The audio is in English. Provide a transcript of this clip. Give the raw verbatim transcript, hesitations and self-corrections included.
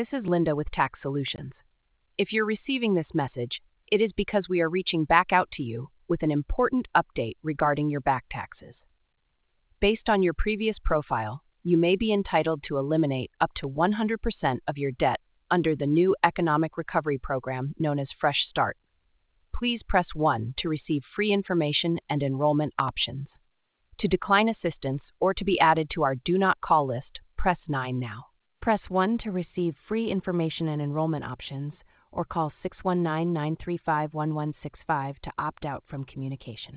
This is Linda with Tax Solutions. If you're receiving this message, it is because we are reaching back out to you with an important update regarding your back taxes. Based on your previous profile, you may be entitled to eliminate up to one hundred percent of your debt under the new economic recovery program known as Fresh Start. Please press one to receive free information and enrollment options. To decline assistance or to be added to our Do Not Call list, press nine now. Press one to receive free information and enrollment options, or call six one nine, nine three five, one one six five to opt out from communication.